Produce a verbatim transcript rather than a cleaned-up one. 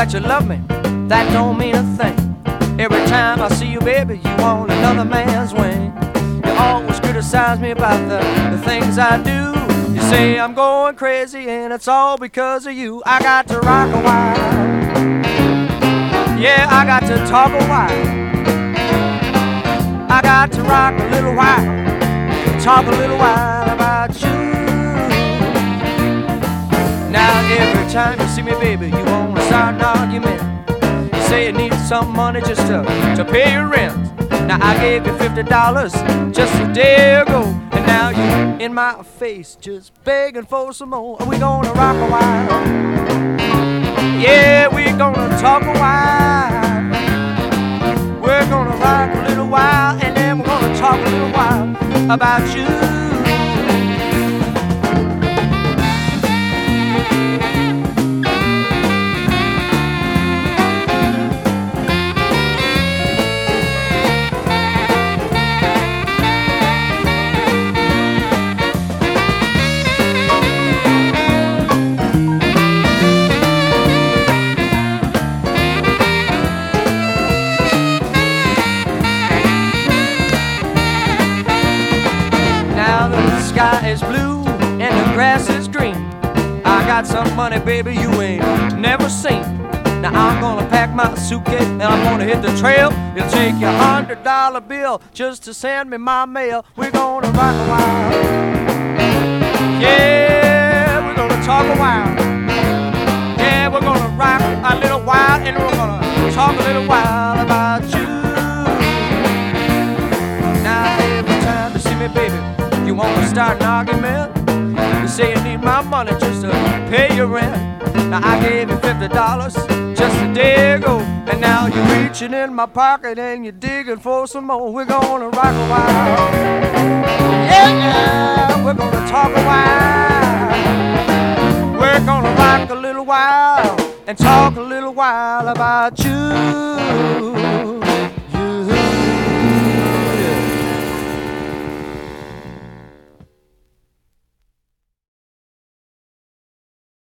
that you love me, that don't mean a thing. Every time I see you, baby, you on another man's wing. You always criticize me about the, the things I do. You say I'm going crazy and it's all because of you. I got to rock a while. Yeah, I got to talk a while. I got to rock a little while, talk a little while about you. Now every time you see me, baby, you wanna start an argument. You say you need some money just to, to pay your rent. Now I gave you fifty dollars just a day ago, and now you in my face just begging for some more. Are we gonna rock a while? Yeah, we're gonna talk a while. We're gonna rock a little while, and then we're gonna talk a little while about you. Sky is blue and the grass is green. I got some money, baby, you ain't never seen. Now I'm gonna pack my suitcase and I'm gonna hit the trail. It'll take you a hundred dollar bill just to send me my mail. We're gonna rock a while. Yeah, we're gonna talk a while. Yeah, we're gonna rock a little while, and we're gonna talk a little while about you. Now every time you see me, baby, you wanna start an argument. You say you need my money just to pay your rent. Now I gave you fifty dollars just a day ago, and now you're reaching in my pocket and you're digging for some more. We're gonna rock a while. Yeah, yeah, we're gonna talk a while. We're gonna rock a little while and talk a little while about you.